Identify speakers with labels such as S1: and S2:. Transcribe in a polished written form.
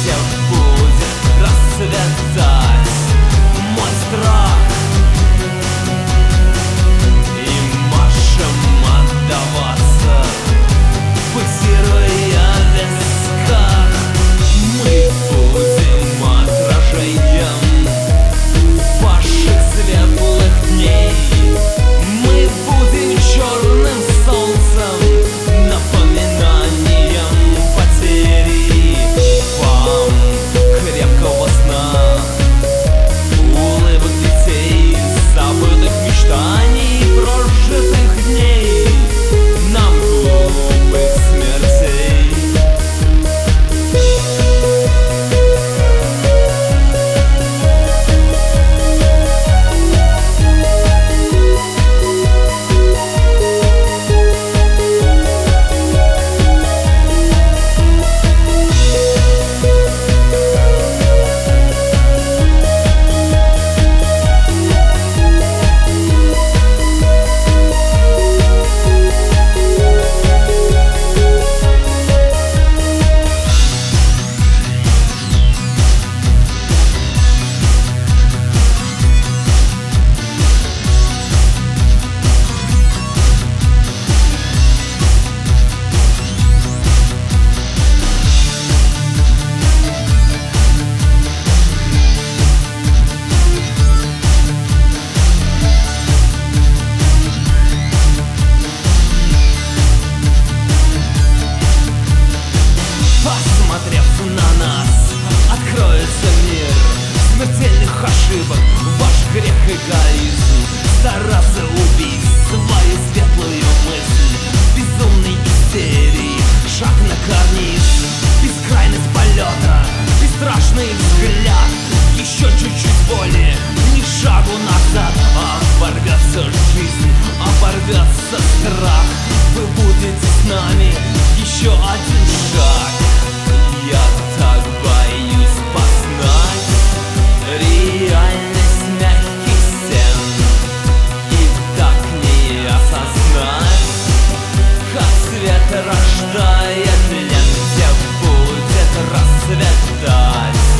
S1: всех будет расцветать мой страх. И машем отдаваться, буксируя в висках. Мы будем отражением ваших светлых дней. Мы будем черным солнцем, напоминанием потери. Вам крепкого сна, улыбок детей, забытых мечтаний, прожитых дней, нам глупых смертей. Посмотрев на нас, откроется мир смертельных ошибок, ваш грех, эгоизм, стараться убить свою светлую мысль, безумной истерии, шаг на карниз, бескрайность полета, бесстрашный взгляд, еще чуть-чуть боли, ни шагу назад, оборвется жизнь, оборвется страх, вы будете с нами, еще один шаг. Я так боюсь познать реальность мягких стен и так не осознать, как свет рождает лен, где будет расцветать